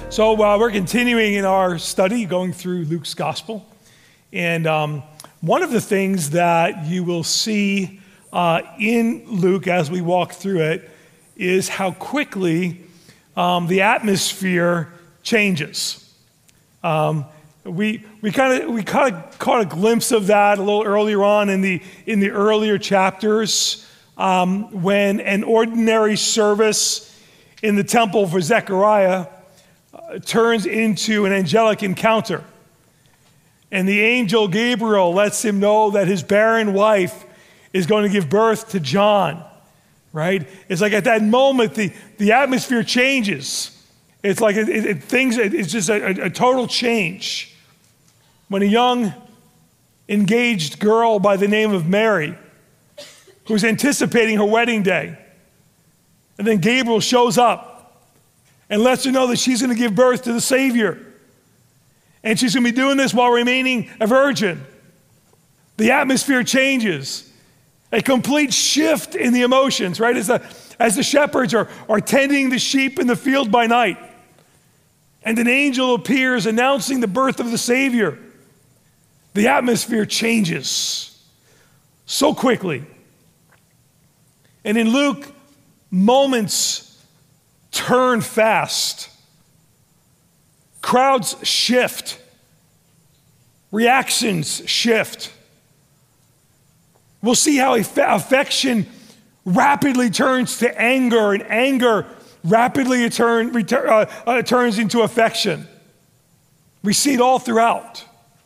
So we're continuing in our study, going through Luke's gospel. And one of the things that you will see in Luke as we walk through it is how quickly the atmosphere changes. We kind of caught a glimpse of that a little earlier on in the earlier chapters when an ordinary service in the temple for Zechariah turns into an angelic encounter. And the angel Gabriel lets him know that his barren wife is going to give birth to John, right? It's like at that moment, the atmosphere changes. It's like it's just a total change. When a young, engaged girl by the name of Mary, who's anticipating her wedding day, and then Gabriel shows up and lets her know that she's going to give birth to the Savior. And she's going to be doing this while remaining a virgin. The atmosphere changes. A complete shift in the emotions, right? As the shepherds are tending the sheep in the field by night, and an angel appears announcing the birth of the Savior, the atmosphere changes so quickly. And in Luke, moments turn fast. Crowds shift. Reactions shift. We'll see how affection rapidly turns to anger, and anger rapidly turns into affection. We see it all throughout.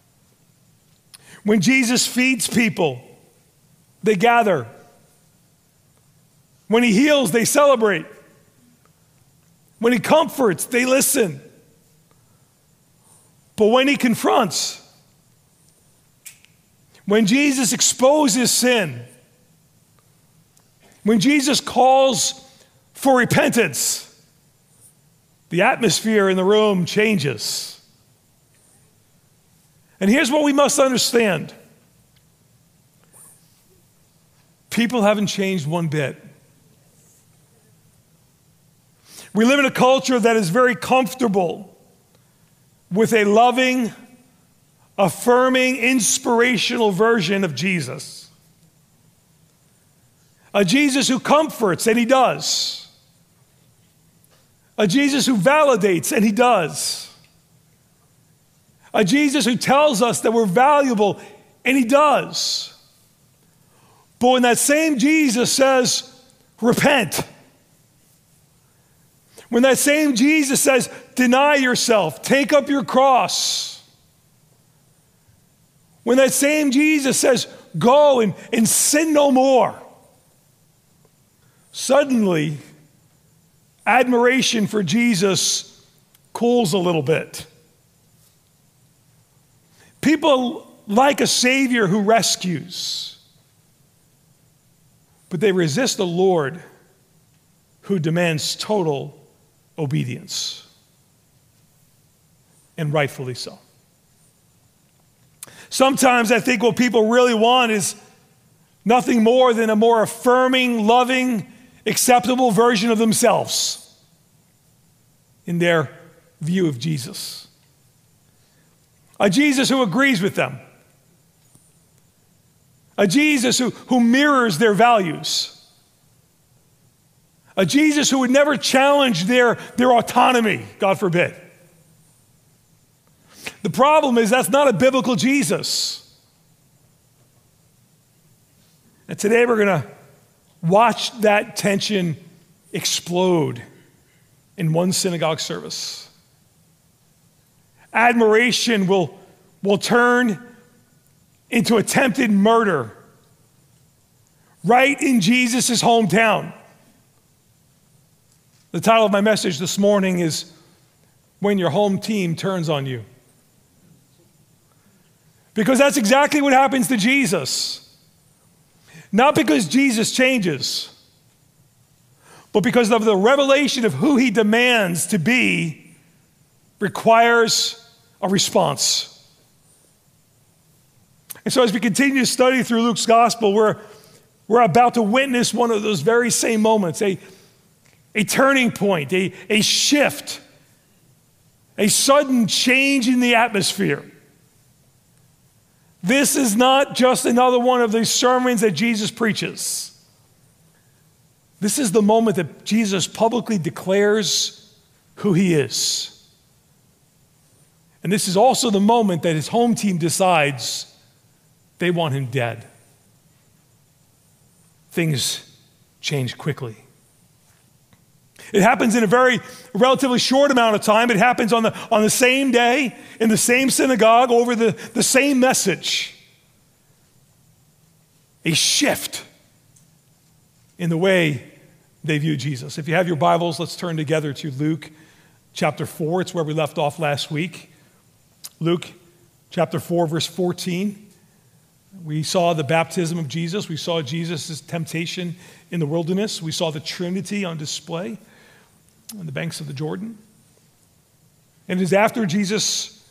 When Jesus feeds people, they gather. When he heals, they celebrate. When he comforts, they listen. But when he confronts, when Jesus exposes sin, when Jesus calls for repentance, the atmosphere in the room changes. And here's what we must understand. People haven't changed one bit. We live in a culture that is very comfortable with a loving, affirming, inspirational version of Jesus. A Jesus who comforts, and he does. A Jesus who validates, and he does. A Jesus who tells us that we're valuable, and he does. But when that same Jesus says, repent, when that same Jesus says, deny yourself, take up your cross, when that same Jesus says, go and sin no more, suddenly, admiration for Jesus cools a little bit. People like a Savior who rescues, but they resist a Lord who demands total obedience, and rightfully so. Sometimes I think what people really want is nothing more than a more affirming, loving, acceptable version of themselves in their view of Jesus. A Jesus who agrees with them. A Jesus who mirrors their values. A Jesus who would never challenge their autonomy, God forbid. The problem is that's not a biblical Jesus. And today we're going to watch that tension explode in one synagogue service. Admiration will turn into attempted murder right in Jesus' hometown. The title of my message this morning is When Your Home Team Turns on You. Because that's exactly what happens to Jesus. Not because Jesus changes, but because of the revelation of who he demands to be requires a response. And so as we continue to study through Luke's gospel, we're about to witness one of those very same moments, a turning point, a shift a sudden change in the atmosphere. This is not just another one of these sermons that Jesus preaches. This is the moment that Jesus publicly declares who he is. And this is also the moment that his home team decides they want him dead. Things change quickly. It happens in a relatively short amount of time. It happens on the same day, in the same synagogue, over the same message. A shift in the way they view Jesus. If you have your Bibles, let's turn together to Luke chapter 4. It's where we left off last week. Luke chapter 4, verse 14. We saw the baptism of Jesus. We saw Jesus' temptation in the wilderness. We saw the Trinity on display on the banks of the Jordan. And it is after Jesus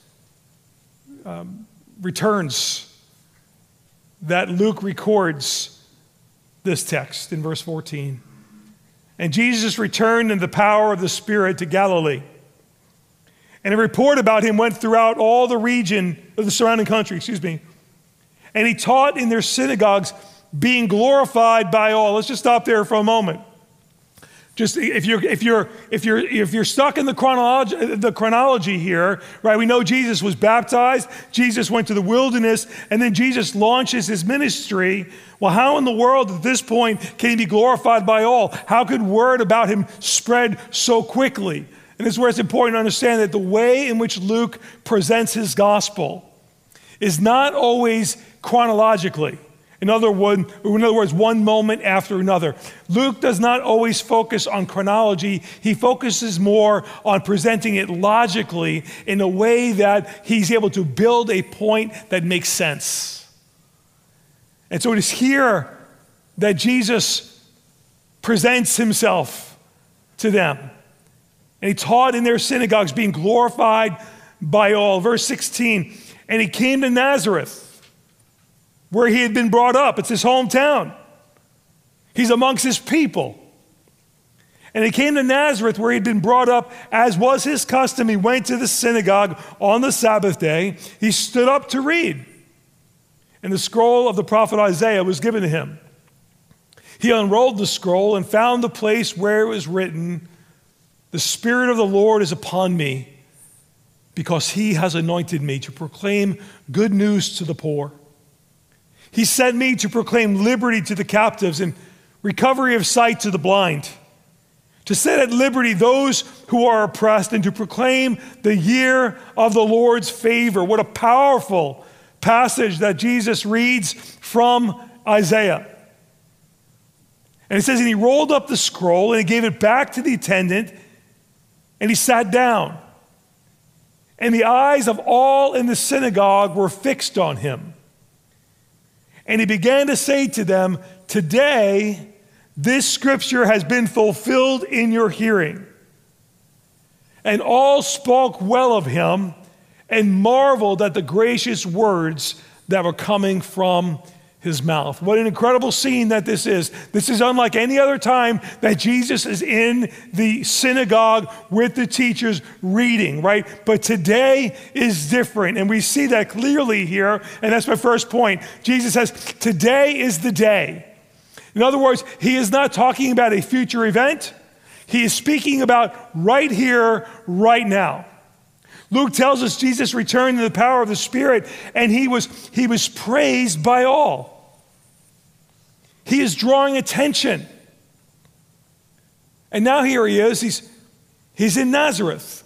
returns that Luke records this text in verse 14. And Jesus returned in the power of the Spirit to Galilee. And a report about him went throughout all the region of the surrounding country, And he taught in their synagogues, being glorified by all. Let's just stop there for a moment. Just if you're stuck in the chronology here, right? We know Jesus was baptized, Jesus went to the wilderness, and then Jesus launches his ministry. Well, how in the world at this point can he be glorified by all? How could word about him spread so quickly? And this is where it's important to understand that the way in which Luke presents his gospel is not always chronologically. In other words, one moment after another. Luke does not always focus on chronology. He focuses more on presenting it logically in a way that he's able to build a point that makes sense. And so it is here that Jesus presents himself to them. And he taught in their synagogues, being glorified by all. Verse 16, and he came to Nazareth, where he had been brought up. It's his hometown. He's amongst his people. And he came to Nazareth, where he'd been brought up, as was his custom. He went to the synagogue on the Sabbath day. He stood up to read. And the scroll of the prophet Isaiah was given to him. He unrolled the scroll and found the place where it was written, "The Spirit of the Lord is upon me, because he has anointed me to proclaim good news to the poor. He sent me to proclaim liberty to the captives and recovery of sight to the blind, to set at liberty those who are oppressed, and to proclaim the year of the Lord's favor." What a powerful passage that Jesus reads from Isaiah. And it says, and he rolled up the scroll and he gave it back to the attendant, and he sat down. And the eyes of all in the synagogue were fixed on him. And he began to say to them, "Today, this scripture has been fulfilled in your hearing." And all spoke well of him and marveled at the gracious words that were coming from his mouth. What an incredible scene that this is. This is unlike any other time that Jesus is in the synagogue with the teachers reading, right? But today is different, and we see that clearly here, and that's my first point. Jesus says, today is the day. In other words, he is not talking about a future event. He is speaking about right here, right now. Luke tells us Jesus returned in the power of the Spirit, and he was praised by all. He is drawing attention. And now here he is. He's in Nazareth.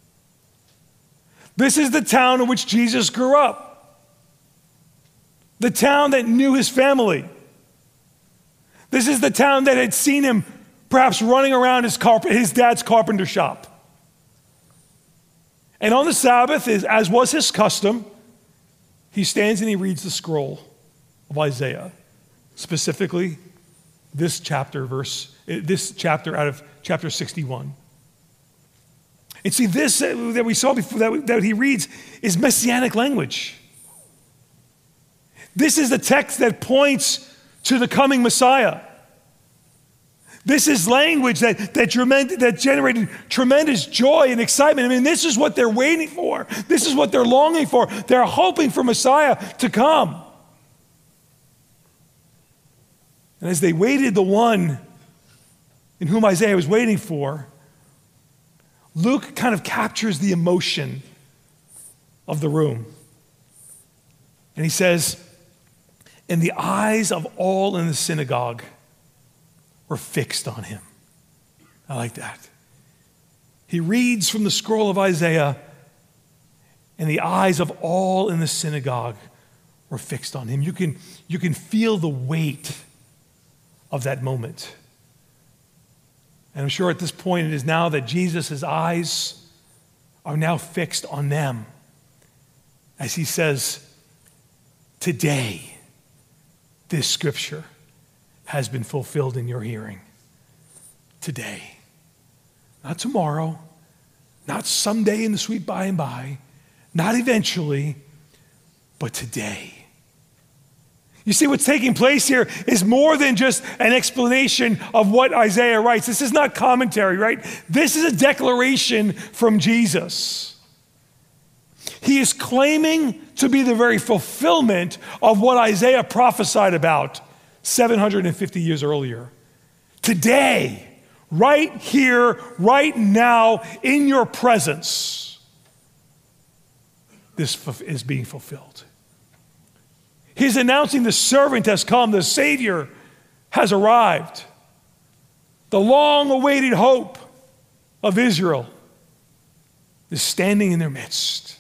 This is the town in which Jesus grew up. The town that knew his family. This is the town that had seen him perhaps running around his dad's carpenter shop. And on the Sabbath, as was his custom, he stands and he reads the scroll of Isaiah, specifically this chapter out of chapter 61. And see, this that we saw before, that he reads, is messianic language. This is the text that points to the coming Messiah. This is language that generated tremendous joy and excitement. I mean, this is what they're waiting for. This is what they're longing for. They're hoping for Messiah to come. And as they waited the one in whom Isaiah was waiting for, Luke kind of captures the emotion of the room. And he says, and the eyes of all in the synagogue were fixed on him. I like that. He reads from the scroll of Isaiah, and the eyes of all in the synagogue were fixed on him. You can feel the weight of that moment. And I'm sure at this point it is now that Jesus' eyes are now fixed on them as he says, today, this scripture has been fulfilled in your hearing. Today. Not tomorrow, not someday in the sweet by and by, not eventually, but today. You see, what's taking place here is more than just an explanation of what Isaiah writes. This is not commentary, right? This is a declaration from Jesus. He is claiming to be the very fulfillment of what Isaiah prophesied about 750 years earlier. Today, right here, right now, in your presence, this is being fulfilled. He's announcing the servant has come, the Savior has arrived. The long-awaited hope of Israel is standing in their midst.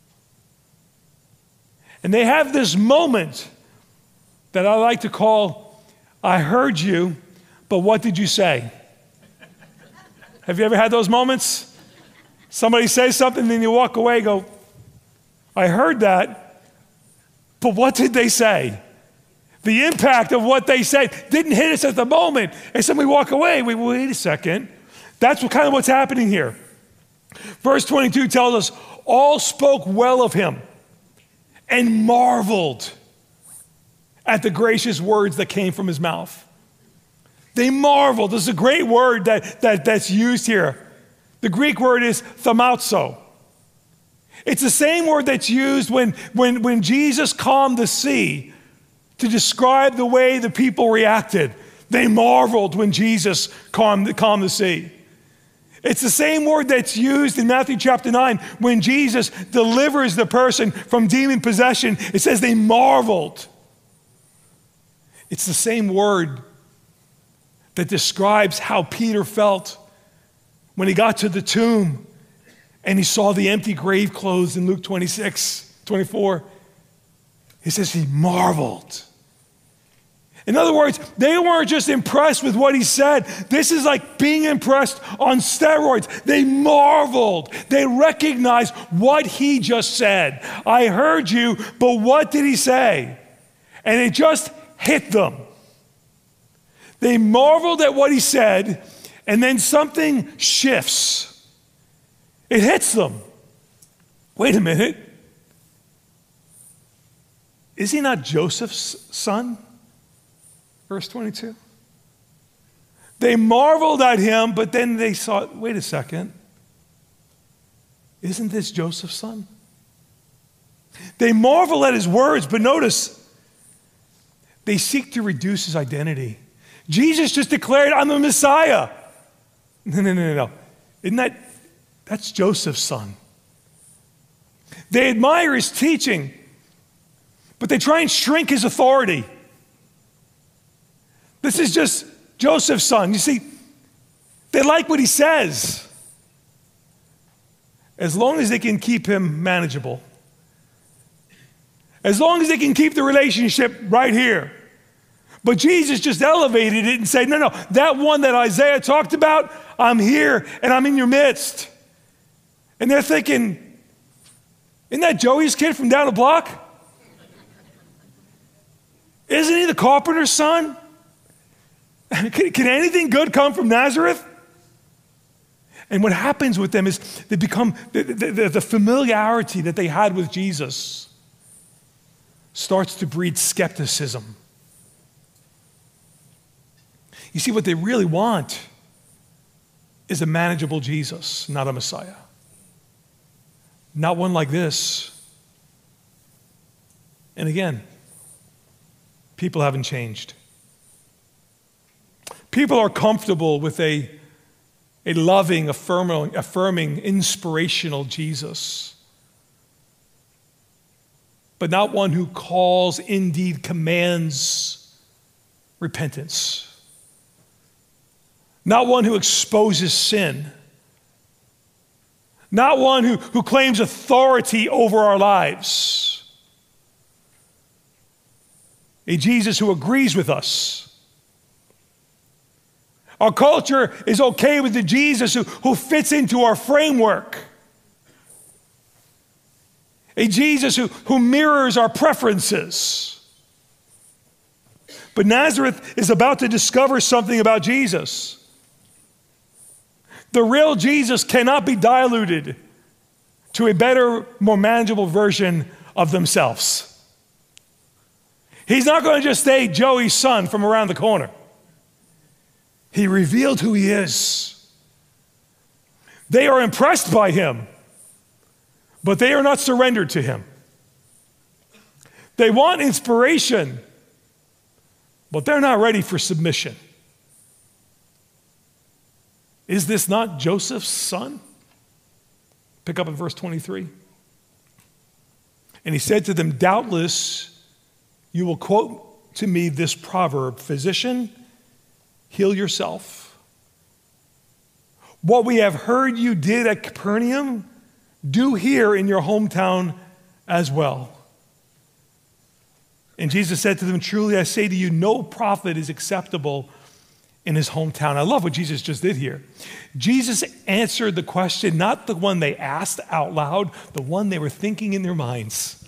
And they have this moment that I like to call, I heard you, but what did you say? Have you ever had those moments? Somebody says something, then you walk away and go, I heard that, but what did they say? The impact of what they said didn't hit us at the moment. And so we walk away. Wait a second. That's what's happening here. Verse 22 tells us, all spoke well of him and marveled at the gracious words that came from his mouth. They marveled. This is a great word that's used here. The Greek word is thaumazo. It's the same word that's used when Jesus calmed the sea to describe the way the people reacted. They marveled when Jesus calmed the sea. It's the same word that's used in Matthew chapter 9 when Jesus delivers the person from demon possession. It says they marveled. It's the same word that describes how Peter felt when he got to the tomb and he saw the empty grave clothes in Luke 26:24. He says he marveled. In other words, they weren't just impressed with what he said. This is like being impressed on steroids. They marveled. They recognized what he just said. I heard you, but what did he say? And it just hit them. They marveled at what he said, and then something shifts. It hits them. Wait a minute. Is he not Joseph's son? Verse 22. They marveled at him, but then they saw, wait a second. Isn't this Joseph's son? They marvel at his words, but notice, they seek to reduce his identity. Jesus just declared, I'm the Messiah. No. That's Joseph's son. They admire his teaching, but they try and shrink his authority. This is just Joseph's son. You see, they like what he says, as long as they can keep him manageable. As long as they can keep the relationship right here. But Jesus just elevated it and said, no, that one that Isaiah talked about, I'm here and I'm in your midst. And they're thinking, isn't that Joey's kid from down the block? Isn't he the carpenter's son? Can anything good come from Nazareth? And what happens with them is they become, the familiarity that they had with Jesus starts to breed skepticism. You see, what they really want is a manageable Jesus, not a Messiah. Not one like this. And again, people haven't changed. People are comfortable with a loving, affirming, inspirational Jesus, but not one who calls, indeed commands repentance. Not one who exposes sin. Not one who claims authority over our lives. A Jesus who agrees with us. Our culture is okay with the Jesus who fits into our framework. A Jesus who mirrors our preferences. But Nazareth is about to discover something about Jesus. The real Jesus cannot be diluted to a better, more manageable version of themselves. He's not going to just stay Joey's son from around the corner. He revealed who he is. They are impressed by him, but they are not surrendered to him. They want inspiration, but they're not ready for submission. Is this not Joseph's son? Pick up in verse 23. And he said to them, doubtless you will quote to me this proverb, physician, heal yourself. What we have heard you did at Capernaum, do here in your hometown as well. And Jesus said to them, truly I say to you, no prophet is acceptable in his hometown. I love what Jesus just did here. Jesus answered the question, not the one they asked out loud, the one they were thinking in their minds.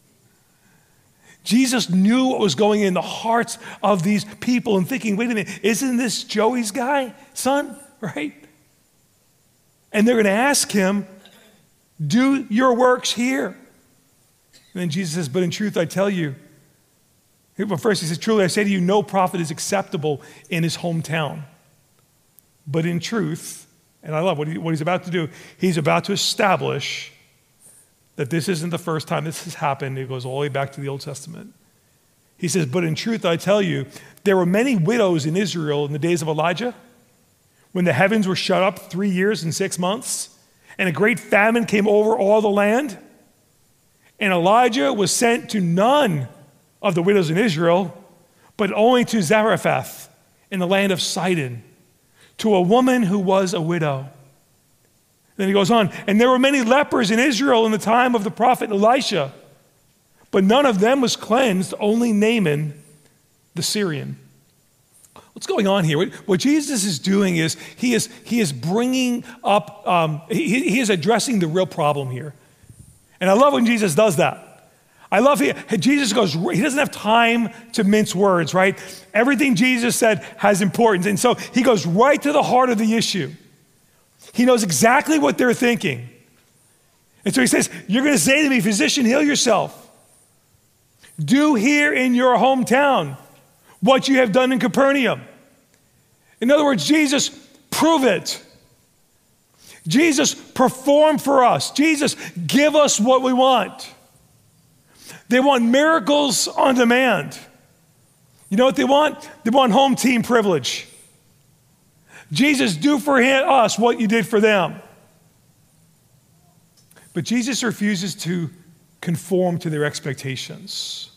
Jesus knew what was going in the hearts of these people and thinking, wait a minute, isn't this Joey's son, right? And they're going to ask him, do your works here. And then Jesus says, but in truth I tell you, but first he says, truly I say to you, no prophet is acceptable in his hometown. But in truth, and I love what he's about to do, he's about to establish that this isn't the first time this has happened. It goes all the way back to the Old Testament. He says, but in truth I tell you, there were many widows in Israel in the days of Elijah, when the heavens were shut up 3 years and 6 months, and a great famine came over all the land. And Elijah was sent to none of the widows in Israel, but only to Zarephath in the land of Sidon, to a woman who was a widow. Then he goes on, and there were many lepers in Israel in the time of the prophet Elisha, but none of them was cleansed, only Naaman the Syrian. What's going on here? What Jesus is doing is he is bringing up, he is addressing the real problem here. And I love when Jesus does that. I love Jesus goes, he doesn't have time to mince words, right? Everything Jesus said has importance. And so he goes right to the heart of the issue. He knows exactly what they're thinking. And so he says, you're going to say to me, physician, heal yourself. Do here in your hometown what you have done in Capernaum. In other words, Jesus, prove it. Jesus, perform for us. Jesus, give us what we want. They want miracles on demand. You know what they want? They want home team privilege. Jesus, do for us what you did for them. But Jesus refuses to conform to their expectations.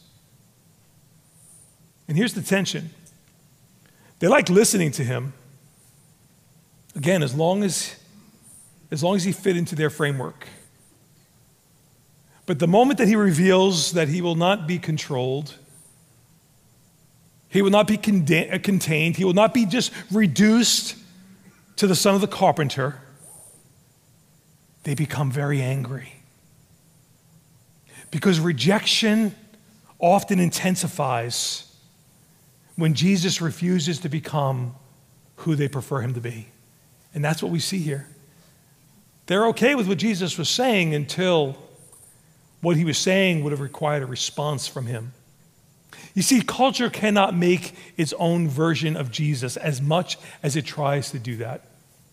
And here's the tension. They like listening to him, again, as long as he fit into their framework. But the moment that he reveals that he will not be controlled, he will not be contained, he will not be just reduced to the son of the carpenter, they become very angry. Because rejection often intensifies when Jesus refuses to become who they prefer him to be. And that's what we see here. They're okay with what Jesus was saying until what he was saying would have required a response from him. You see, culture cannot make its own version of Jesus as much as it tries to do that.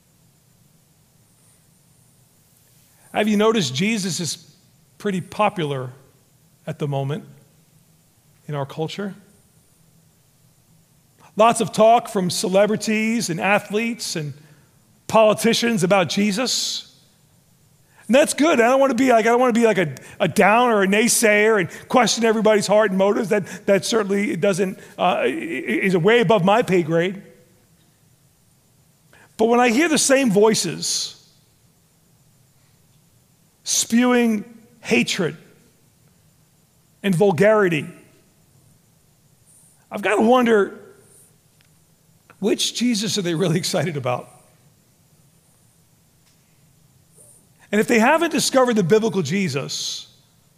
Have you noticed Jesus is pretty popular at the moment in our culture? Lots of talk from celebrities and athletes and politicians about Jesus. And that's good. I don't want to be like a downer or a naysayer and question everybody's heart and motives. That certainly doesn't is way above my pay grade. But when I hear the same voices spewing hatred and vulgarity, I've got to wonder, which Jesus are they really excited about? And if they haven't discovered the biblical Jesus,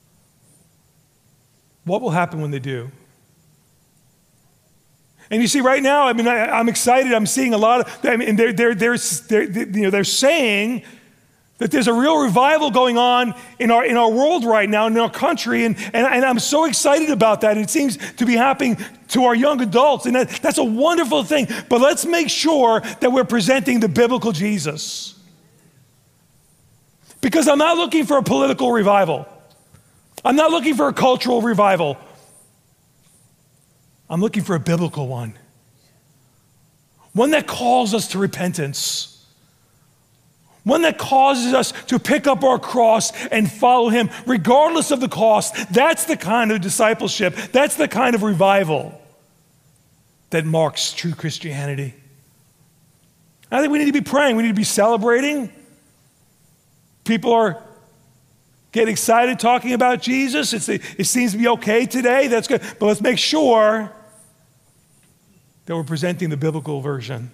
what will happen when they do? And you see, right now, I'm excited. I'm seeing a lot of. They're saying that there's a real revival going on in our world right now, in our country, and I'm so excited about that. It seems to be happening to our young adults, and that's a wonderful thing. But let's make sure that we're presenting the biblical Jesus. Because I'm not looking for a political revival. I'm not looking for a cultural revival. I'm looking for a biblical one. One that calls us to repentance. One that causes us to pick up our cross and follow him regardless of the cost. That's the kind of discipleship, that's the kind of revival that marks true Christianity. I think we need to be praying, we need to be celebrating. People are getting excited talking about Jesus. It seems to be okay today. That's good. But let's make sure that we're presenting the biblical version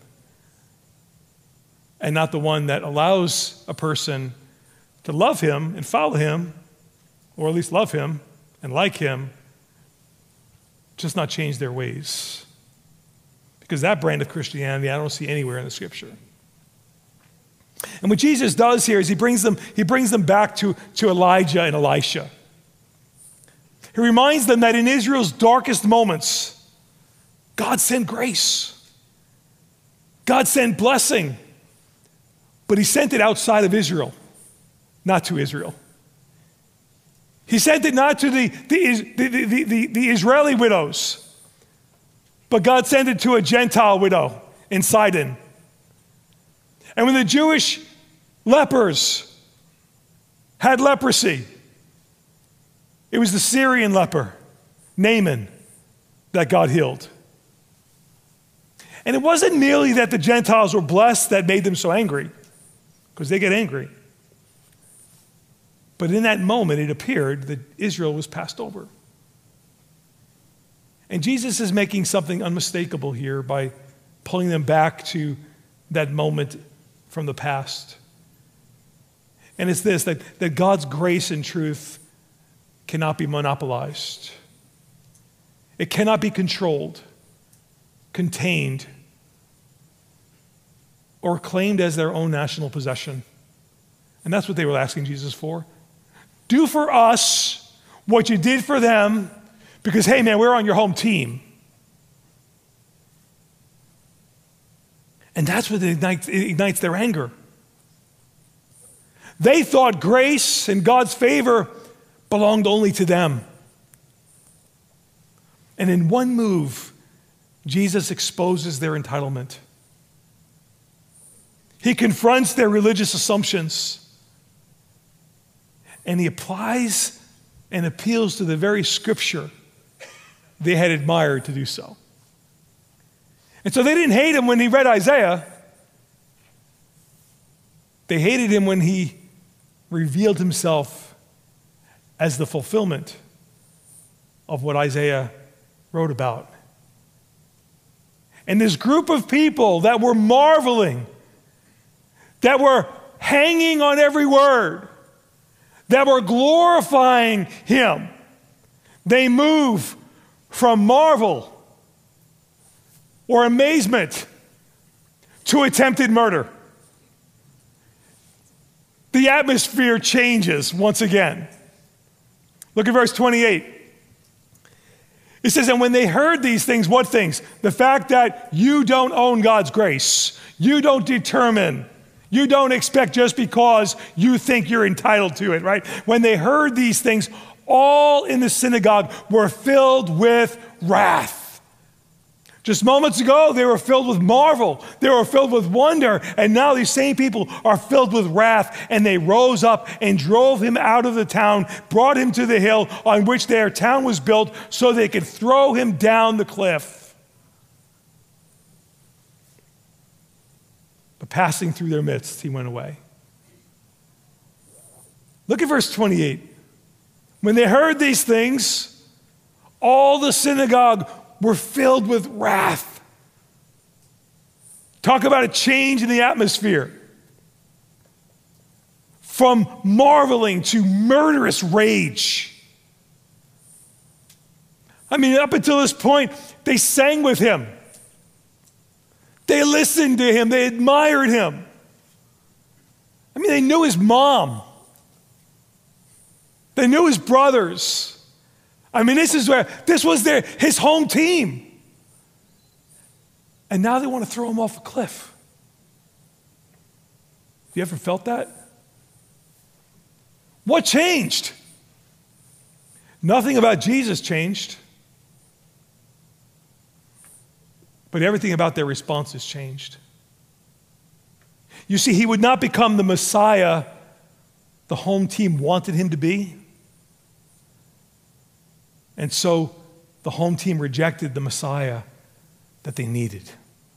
and not the one that allows a person to love him and follow him, or at least love him and like him, just not change their ways. Because that brand of Christianity I don't see anywhere in the Scripture. And what Jesus does here is he brings them back to Elijah and Elisha. He reminds them that in Israel's darkest moments, God sent grace. God sent blessing. But he sent it outside of Israel, not to Israel. He sent it not to the Israeli widows, but God sent it to a Gentile widow in Sidon. And when the Jewish lepers had leprosy, it was the Syrian leper, Naaman, that God healed. And it wasn't merely that the Gentiles were blessed that made them so angry, because they get angry. But in that moment, it appeared that Israel was passed over. And Jesus is making something unmistakable here by pulling them back to that moment from the past. And it's this, that God's grace and truth cannot be monopolized. It cannot be controlled, contained, or claimed as their own national possession. And that's what they were asking Jesus for. Do for us what you did for them, because, hey, man, we're on your home team. And that's what ignites their anger. They thought grace and God's favor belonged only to them. And in one move, Jesus exposes their entitlement. He confronts their religious assumptions. And he applies and appeals to the very scripture they had admired to do so. And so they didn't hate him when he read Isaiah. They hated him when he revealed himself as the fulfillment of what Isaiah wrote about. And this group of people that were marveling, that were hanging on every word, that were glorifying him, they move from marvel or amazement to attempted murder. The atmosphere changes once again. Look at verse 28. It says, and when they heard these things, what things? The fact that you don't own God's grace. You don't determine. You don't expect just because you think you're entitled to it, right? When they heard these things, all in the synagogue were filled with wrath. Just moments ago, they were filled with marvel. They were filled with wonder. And now these same people are filled with wrath. And they rose up and drove him out of the town, brought him to the hill on which their town was built so they could throw him down the cliff. But passing through their midst, he went away. Look at verse 28. When they heard these things, all the synagogue were filled with wrath. Talk about a change in the atmosphere. From marveling to murderous rage. I mean, up until this point, they sang with him. They listened to him. They admired him. I mean, they knew his mom. They knew his brothers. I mean, this was his home team. And now they want to throw him off a cliff. Have you ever felt that? What changed? Nothing about Jesus changed. But everything about their responses changed. You see, he would not become the Messiah the home team wanted him to be. And so the home team rejected the Messiah that they needed.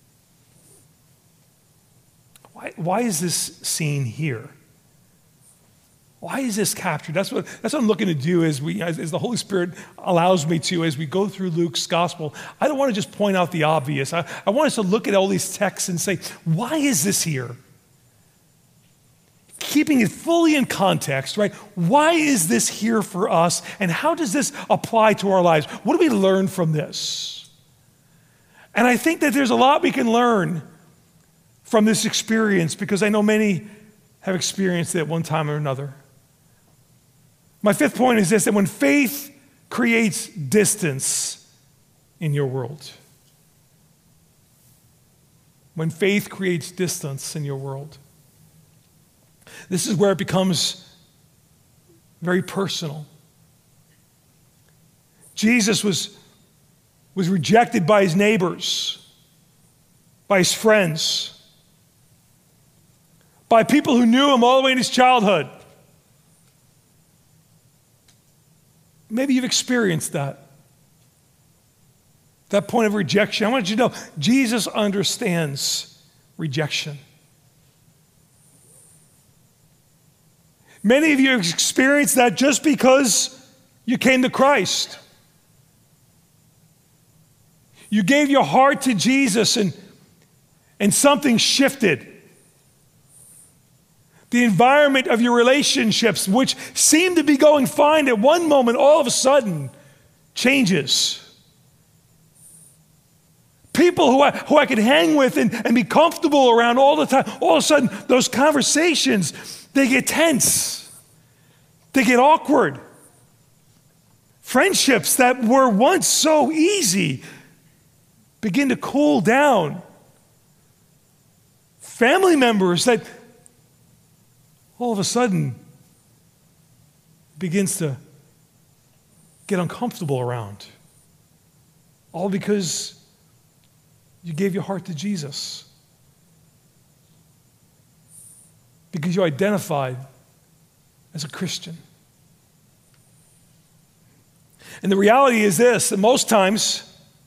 Why is this scene here? Why is this captured? That's what I'm looking to do as the Holy Spirit allows me to as we go through Luke's gospel. I don't want to just point out the obvious. I want us to look at all these texts and say, why is this here? Keeping it fully in context, right? Why is this here for us? And how does this apply to our lives? What do we learn from this? And I think that there's a lot we can learn from this experience because I know many have experienced it at one time or another. My fifth point is this, that when faith creates distance in your world, when faith creates distance in your world, this is where it becomes very personal. Jesus was rejected by his neighbors, by his friends, by people who knew him all the way in his childhood. Maybe you've experienced that point of rejection. I want you to know, Jesus understands rejection. Many of you have experienced that just because you came to Christ. You gave your heart to Jesus and something shifted. The environment of your relationships, which seemed to be going fine at one moment, all of a sudden changes. People who I could hang with and be comfortable around all the time, all of a sudden those conversations, they get tense. They get awkward. Friendships that were once so easy begin to cool down. Family members that all of a sudden begins to get uncomfortable around. All because you gave your heart to Jesus. Because you identified as a Christian. And the reality is this, that most times,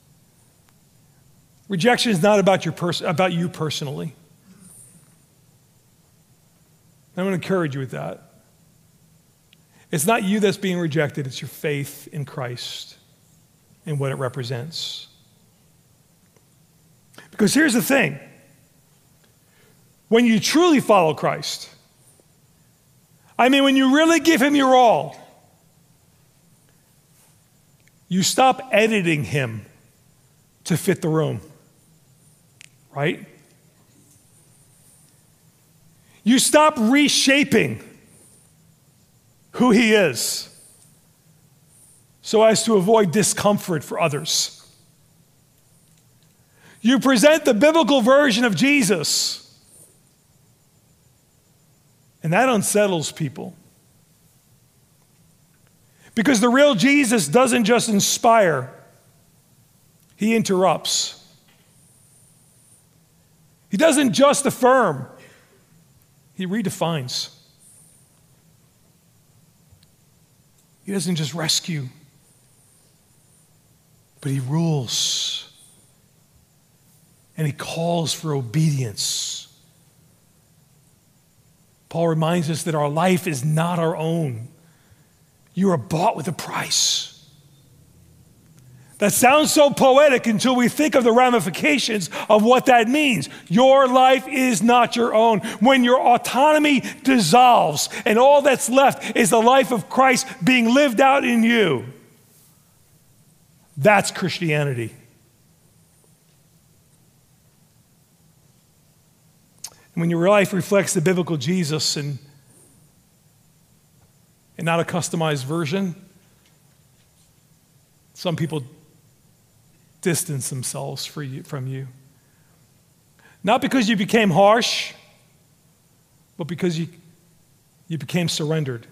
rejection is not about you personally. I'm going to encourage you with that. It's not you that's being rejected, it's your faith in Christ and what it represents. Because here's the thing. When you truly follow Christ, when you really give him your all, you stop editing him to fit the room, right? You stop reshaping who he is. so as to avoid discomfort for others. You present the biblical version of Jesus, and that unsettles people. Because the real Jesus doesn't just inspire, he interrupts. He doesn't just affirm, he redefines. He doesn't just rescue, but he rules. And he calls for obedience. Paul reminds us that our life is not our own. You are bought with a price. That sounds so poetic until we think of the ramifications of what that means. Your life is not your own. When your autonomy dissolves and all that's left is the life of Christ being lived out in you, that's Christianity. And when your life reflects the biblical Jesus and not a customized version, some people distance themselves from you. Not because you became harsh, but because you became surrendered.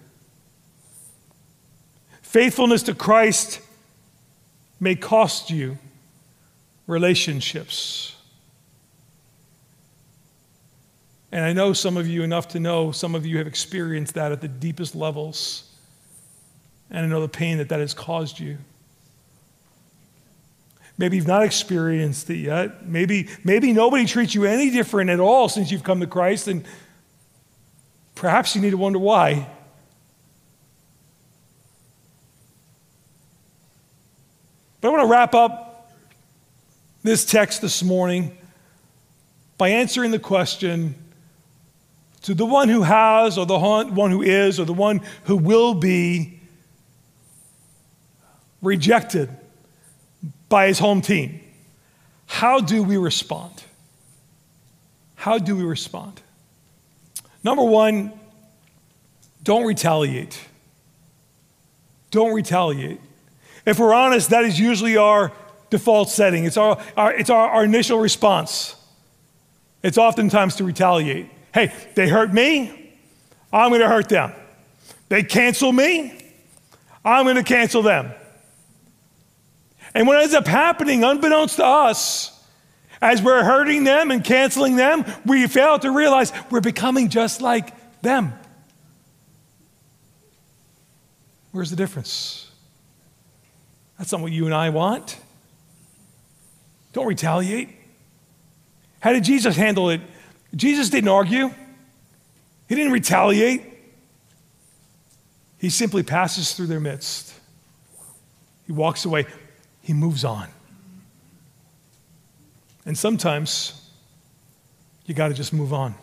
Faithfulness to Christ may cost you relationships. And I know some of you enough to know some of you have experienced that at the deepest levels. And I know the pain that has caused you. Maybe you've not experienced it yet. Maybe nobody treats you any different at all since you've come to Christ, and perhaps you need to wonder why. But I want to wrap up this text this morning by answering the question, to the one who has, or the one who is, or the one who will be rejected by his home team, how do we respond? How do we respond? Number one, don't retaliate. Don't retaliate. If we're honest, that is usually our default setting. It's our initial response. It's oftentimes to retaliate. Hey, they hurt me, I'm going to hurt them. They cancel me, I'm going to cancel them. And what ends up happening, unbeknownst to us, as we're hurting them and canceling them, we fail to realize we're becoming just like them. Where's the difference? That's not what you and I want. Don't retaliate. How did Jesus handle it? Jesus didn't argue. He didn't retaliate. He simply passes through their midst. He walks away. He moves on. And sometimes you got to just move on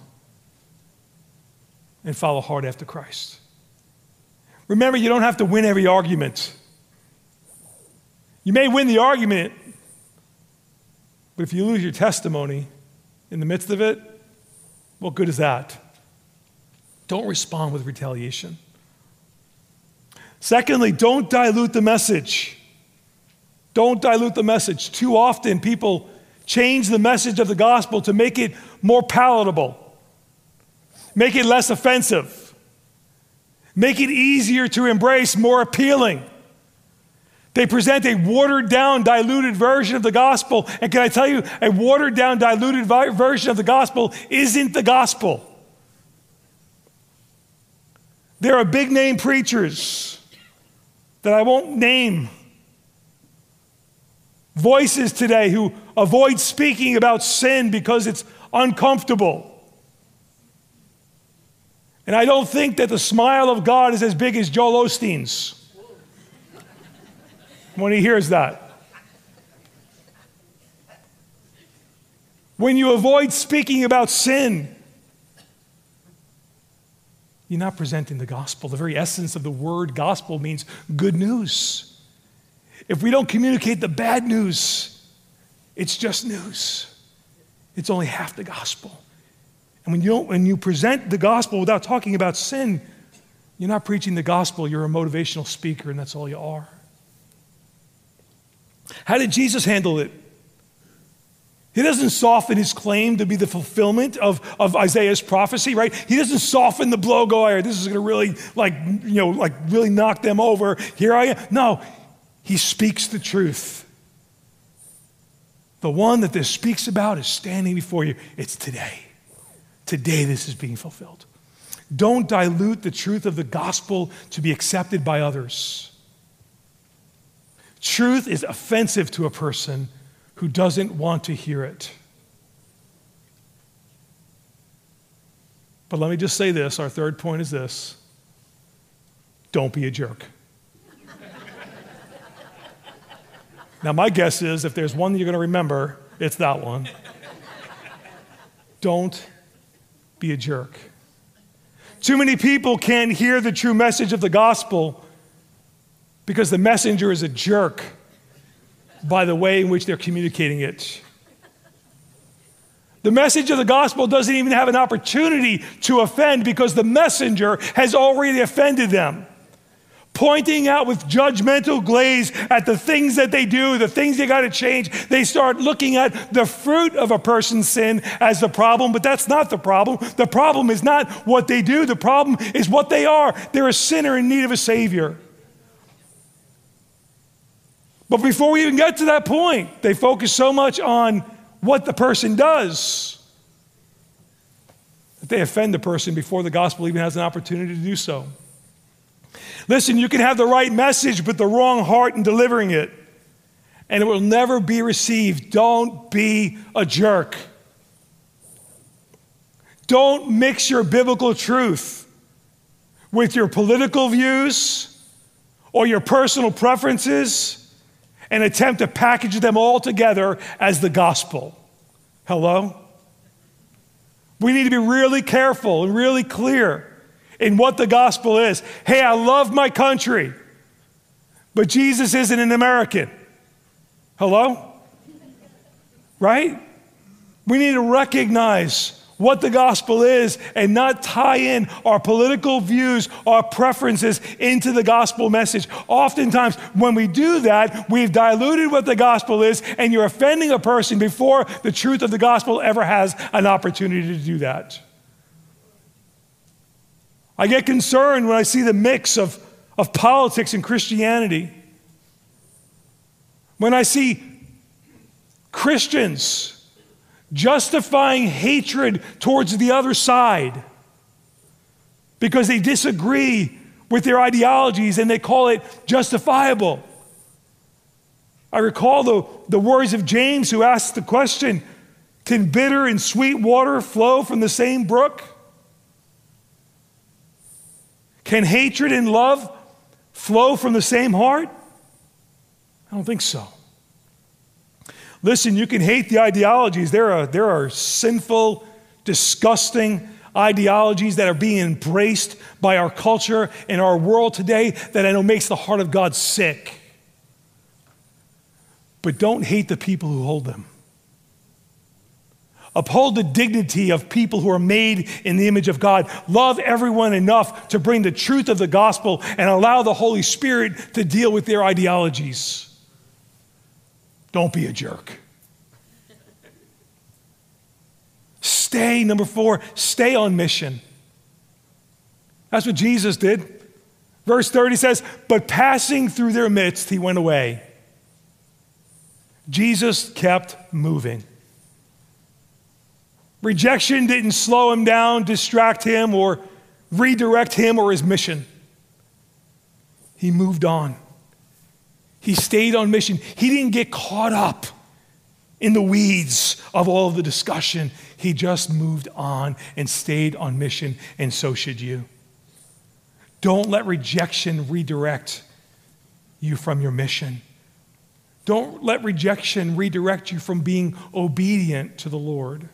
and follow hard after Christ. Remember, you don't have to win every argument. You may win the argument, but if you lose your testimony in the midst of it, what good is that? Don't respond with retaliation. Secondly, don't dilute the message. Don't dilute the message. Too often, people change the message of the gospel to make it more palatable, make it less offensive, make it easier to embrace, more appealing. They present a watered-down, diluted version of the gospel. And can I tell you, a watered-down, diluted version of the gospel isn't the gospel. There are big-name preachers that I won't name, voices today who avoid speaking about sin because it's uncomfortable. And I don't think that the smile of God is as big as Joel Osteen's when he hears that. When you avoid speaking about sin, you're not presenting the gospel. The very essence of the word gospel means good news. If we don't communicate the bad news, it's just news. It's only half the gospel. And when you present the gospel without talking about sin, you're not preaching the gospel, you're a motivational speaker, and that's all you are. How did Jesus handle it? He doesn't soften his claim to be the fulfillment of Isaiah's prophecy, right? He doesn't soften the blow, go, "All right, this is going to really, really knock them over. Here I am." No, he speaks the truth. The one that this speaks about is standing before you. It's today. Today this is being fulfilled. Don't dilute the truth of the gospel to be accepted by others. Truth is offensive to a person who doesn't want to hear it. But let me just say this, our third point is this: don't be a jerk. Now, my guess is if there's one that you're going to remember, it's that one. Don't be a jerk. Too many people can't hear the true message of the gospel because the messenger is a jerk by the way in which they're communicating it. The message of the gospel doesn't even have an opportunity to offend because the messenger has already offended them. Pointing out with judgmental glaze at the things that they do, the things they got to change. They start looking at the fruit of a person's sin as the problem, but that's not the problem. The problem is not what they do. The problem is what they are. They're a sinner in need of a Savior. But before we even get to that point, they focus so much on what the person does that they offend the person before the gospel even has an opportunity to do so. Listen, you can have the right message, but the wrong heart in delivering it, and it will never be received. Don't be a jerk. Don't mix your biblical truth with your political views or your personal preferences and attempt to package them all together as the gospel. Hello? We need to be really careful and really clear in what the gospel is. Hey, I love my country, but Jesus isn't an American. Hello? Right? We need to recognize what the gospel is and not tie in our political views, our preferences into the gospel message. Oftentimes, when we do that, we've diluted what the gospel is, and you're offending a person before the truth of the gospel ever has an opportunity to do that. I get concerned when I see the mix of politics and Christianity. When I see Christians justifying hatred towards the other side because they disagree with their ideologies and they call it justifiable. I recall the words of James, who asked the question, can bitter and sweet water flow from the same brook? Can hatred and love flow from the same heart? I don't think so. Listen, you can hate the ideologies. There are sinful, disgusting ideologies that are being embraced by our culture and our world today that I know makes the heart of God sick. But don't hate the people who hold them. Uphold the dignity of people who are made in the image of God. Love everyone enough to bring the truth of the gospel and allow the Holy Spirit to deal with their ideologies. Don't be a jerk. Stay, number 4, stay on mission. That's what Jesus did. Verse 30 says, but passing through their midst, he went away. Jesus kept moving. Rejection didn't slow him down, distract him, or redirect him or his mission. He moved on. He stayed on mission. He didn't get caught up in the weeds of all of the discussion. He just moved on and stayed on mission, and so should you. Don't let rejection redirect you from your mission. Don't let rejection redirect you from being obedient to the Lord.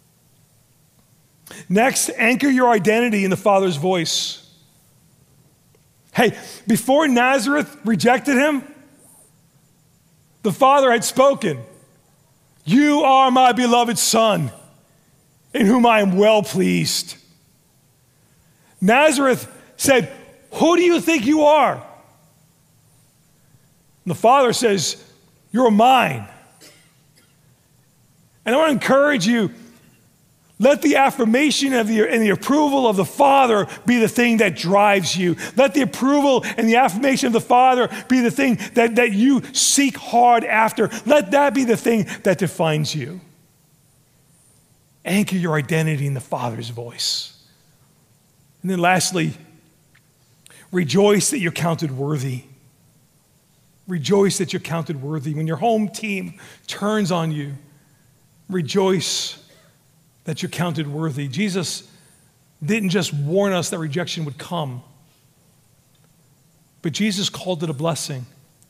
Next, anchor your identity in the Father's voice. Hey, before Nazareth rejected him, the Father had spoken, "You are my beloved Son, in whom I am well pleased." Nazareth said, "Who do you think you are?" And the Father says, You're mine. And I want to encourage you, let the affirmation and the approval of the Father be the thing that drives you. Let the approval and the affirmation of the Father be the thing that you seek hard after. Let that be the thing that defines you. Anchor your identity in the Father's voice. And then lastly, rejoice that you're counted worthy. Rejoice that you're counted worthy. When your home team turns on you, rejoice that you're counted worthy. Jesus didn't just warn us that rejection would come, but Jesus called it a blessing.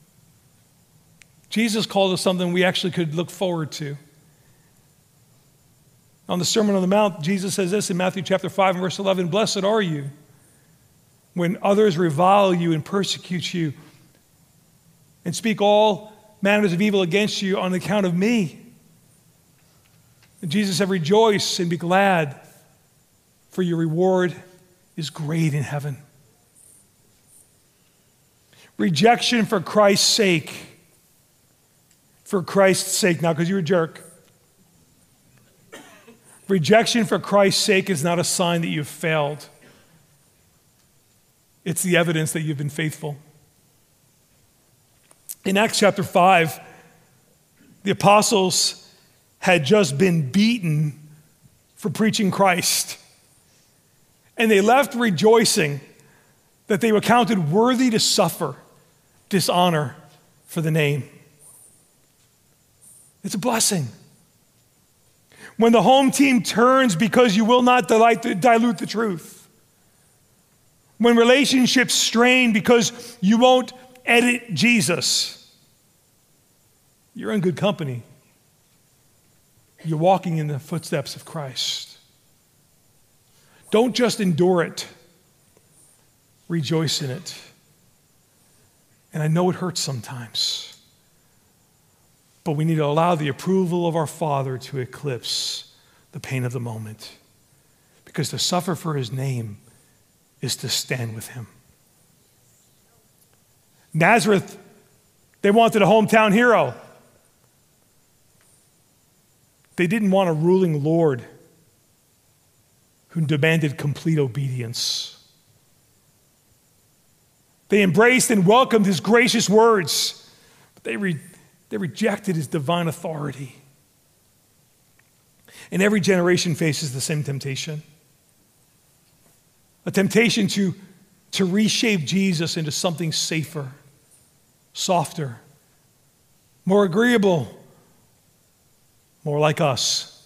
Jesus called it something we actually could look forward to. On the Sermon on the Mount, Jesus says this in Matthew chapter 5 and verse 11, "Blessed are you when others revile you and persecute you and speak all manners of evil against you on account of me." And Jesus said, "Rejoice and be glad, for your reward is great in heaven." Rejection for Christ's sake. For Christ's sake, not because you're a jerk. Rejection for Christ's sake is not a sign that you've failed. It's the evidence that you've been faithful. In Acts chapter 5, the apostles had just been beaten for preaching Christ. And they left rejoicing that they were counted worthy to suffer dishonor for the name. It's a blessing. When the home team turns because you will not dilute the truth. When relationships strain because you won't edit Jesus. You're in good company. You're walking in the footsteps of Christ. Don't just endure it. Rejoice in it. And I know it hurts sometimes. But we need to allow the approval of our Father to eclipse the pain of the moment. Because to suffer for his name is to stand with him. Nazareth, they wanted a hometown hero. They didn't want a ruling Lord who demanded complete obedience. They embraced and welcomed his gracious words, but they rejected his divine authority. And every generation faces the same temptation. A temptation to reshape Jesus into something safer, softer, more agreeable, more like us.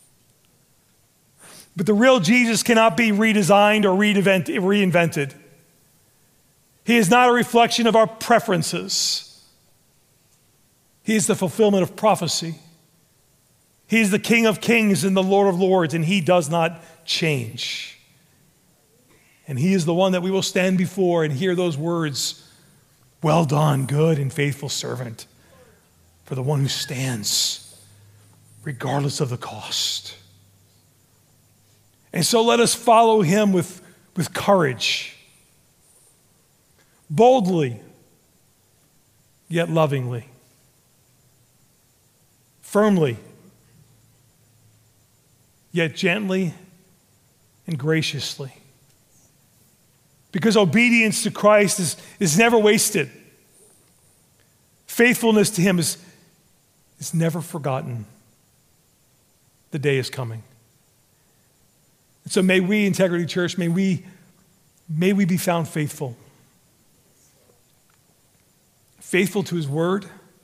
But the real Jesus cannot be redesigned or reinvented. He is not a reflection of our preferences. He is the fulfillment of prophecy. He is the King of kings and the Lord of lords, and he does not change. And he is the one that we will stand before and hear those words, "Well done, good and faithful servant," for the one who stands regardless of the cost. And so let us follow him with courage, boldly, yet lovingly, firmly, yet gently and graciously. Because obedience to Christ is never wasted. Faithfulness to him is never forgotten. The day is coming. And so may we, Integrity Church, may we be found faithful. Faithful to his word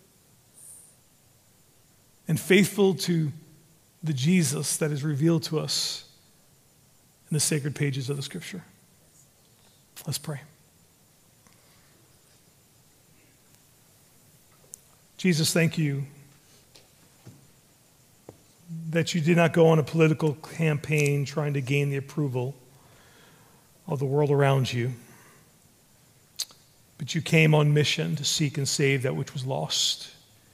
and faithful to the Jesus that is revealed to us in the sacred pages of the Scripture. Let's pray. Jesus, thank you that you did not go on a political campaign trying to gain the approval of the world around you, but you came on mission to seek and save that which was lost.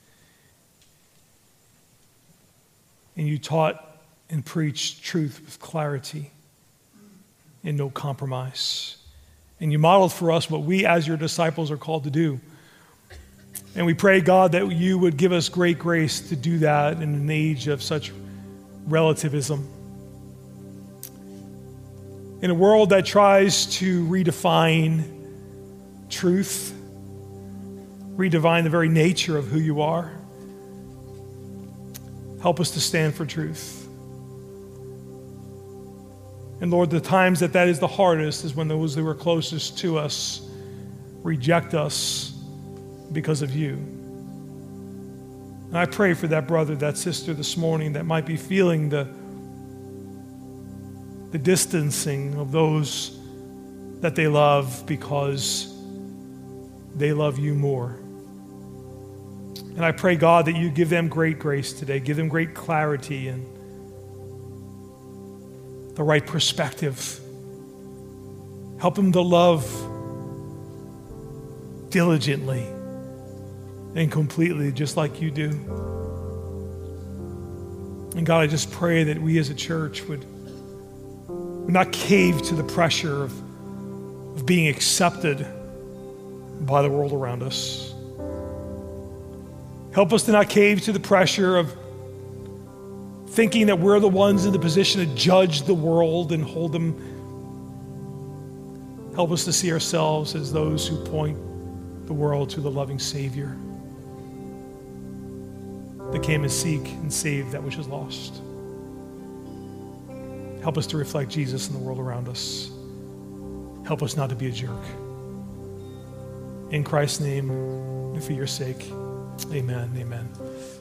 And you taught and preached truth with clarity and no compromise. And you modeled for us what we as your disciples are called to do. And we pray, God, that you would give us great grace to do that in an age of such relativism. In a world that tries to redefine truth, redefine the very nature of who you are, help us to stand for truth. And Lord, the times that is the hardest is when those who are closest to us reject us because of you. And I pray for that brother, that sister this morning that might be feeling the distancing of those that they love because they love you more. And I pray, God, that you give them great grace today, give them great clarity and the right perspective. Help them to love diligently and completely, just like you do. And God, I just pray that we as a church would not cave to the pressure of being accepted by the world around us. Help us to not cave to the pressure of thinking that we're the ones in the position to judge the world and hold them. Help us to see ourselves as those who point the world to the loving Savior that came to seek and save that which is lost. Help us to reflect Jesus in the world around us. Help us not to be a jerk. In Christ's name and for your sake, amen, amen.